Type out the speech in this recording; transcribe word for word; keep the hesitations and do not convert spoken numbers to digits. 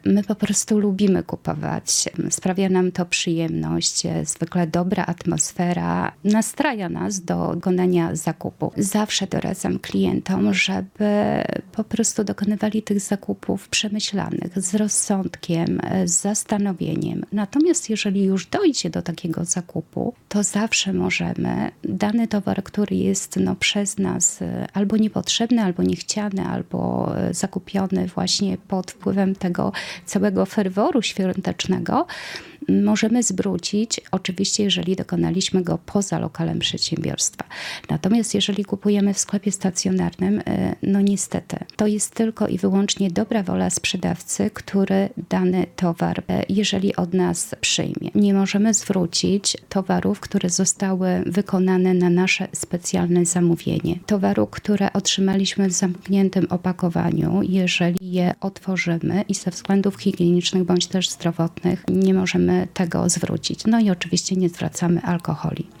My po prostu lubimy kupować. Sprawia nam to przyjemność. Zwykle dobra atmosfera nastraja nas do dokonania zakupu. Zawsze doradzam klientom, żeby po prostu dokonywali tych zakupów przemyślanych, z rozsądkiem, z zastanowieniem. Natomiast jeżeli już dojdzie do takiego zakupu, to zawsze możemy dany towar, który jest no, przez nas albo niepotrzebny, albo niechciany, albo zakupiony właśnie pod wpływem tego całego ferworu świątecznego, możemy zwrócić, oczywiście jeżeli dokonaliśmy go poza lokalem przedsiębiorstwa. Natomiast jeżeli kupujemy w sklepie stacjonarnym, no niestety, to jest tylko i wyłącznie dobra wola sprzedawcy, który dany towar, jeżeli od nas przyjmie. Nie możemy zwrócić towarów, które zostały wykonane na nasze specjalne zamówienie. Towaru, które otrzymaliśmy w zamkniętym opakowaniu, jeżeli je otworzymy i ze względów higienicznych bądź też zdrowotnych nie możemy tego zwrócić. No i oczywiście nie zwracamy alkoholi.